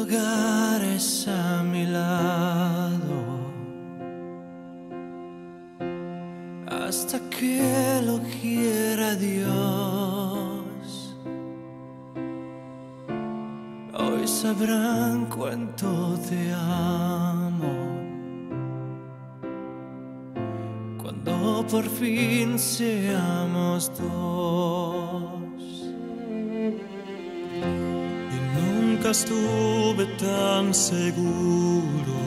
lugares a mi lado hasta que lo quiera Dios. Hoy sabrán cuánto te amo cuando por fin seamos dos. Nunca estuve tan seguro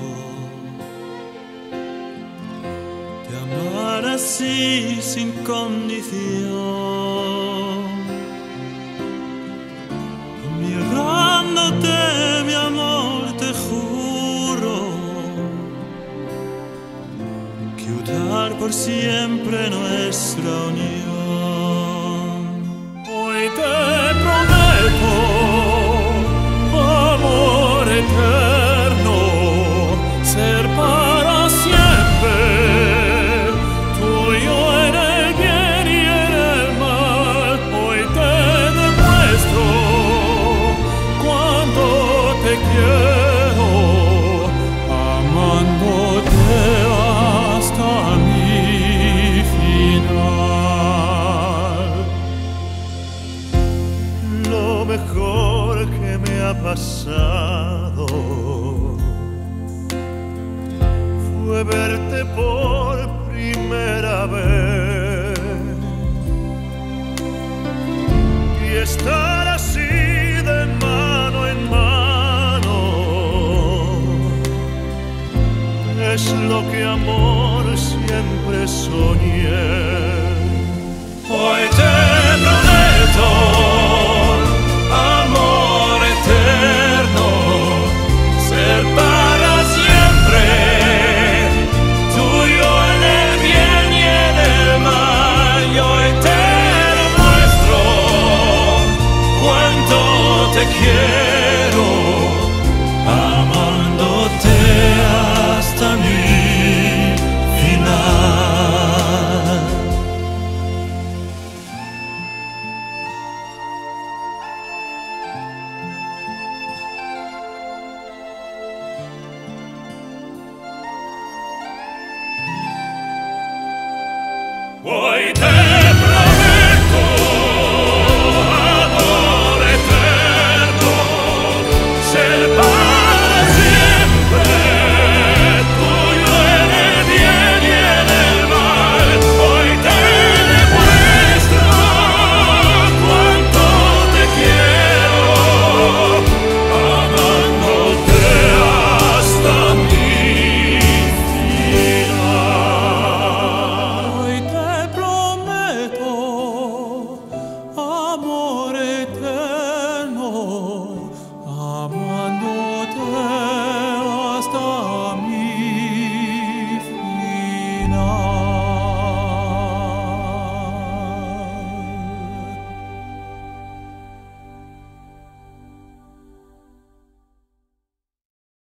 de amar así sin condición. Mirándote, mi amor, te juro que unir por siempre nuestra unión. Hoy te prometo amor eterno, ser para siempre tuyo en el bien y en el mal. Hoy te demuestro cuánto te quiero, amándote hasta mi final. Lo mejor que me ha pasado fue verte por primera vez y estar así de mano en mano. Es lo que amor siempre soñé. Hoy te prometo amor eterno, ser para siempre tuyo en el bien y en el mal. Y hoy te demuestro cuánto te quiero.